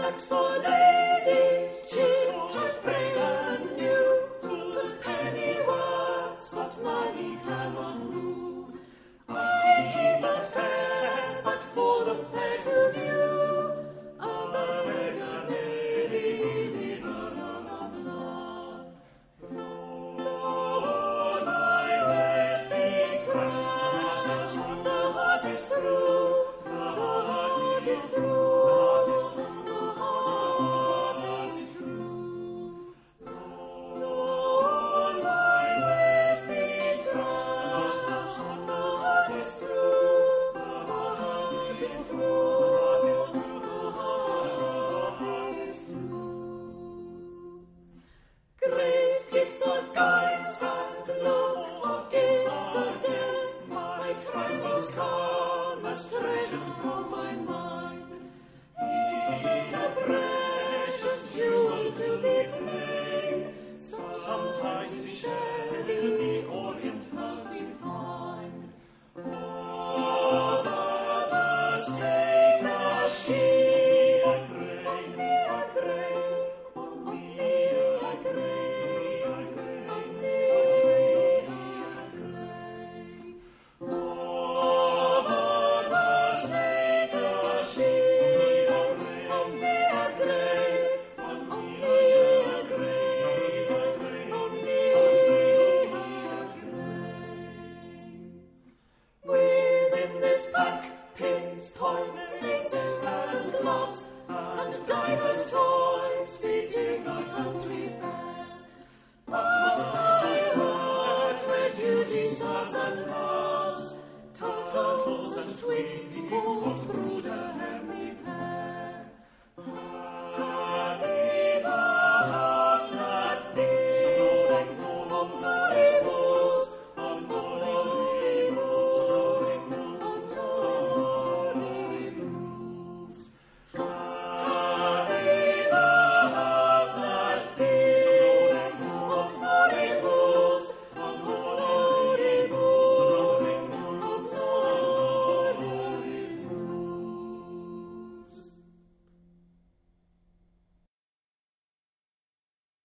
bags for ladies, cheap, choice, brave and new. Good penny words, but money cannot move. I keep a fair, but for the fair to view. A beggar lady, la la la la. Though my ways be trash, the heart is through. The heart is through. Great gifts or guides and love for gifts again. My trifles come as treasures from my mind. It is a precious jewel to be plain. Sometimes it's shed in the Orient house we find. Oh, mothers, take a sheep of grain, of grain, of meal, of grain, of grain, of grain. Oh, mothers, take a sheep of grain, of meal, of grain, of meal, of grain, of grain, of meal, of grain. Within this pack, pins, points, laces, and gloves, and divers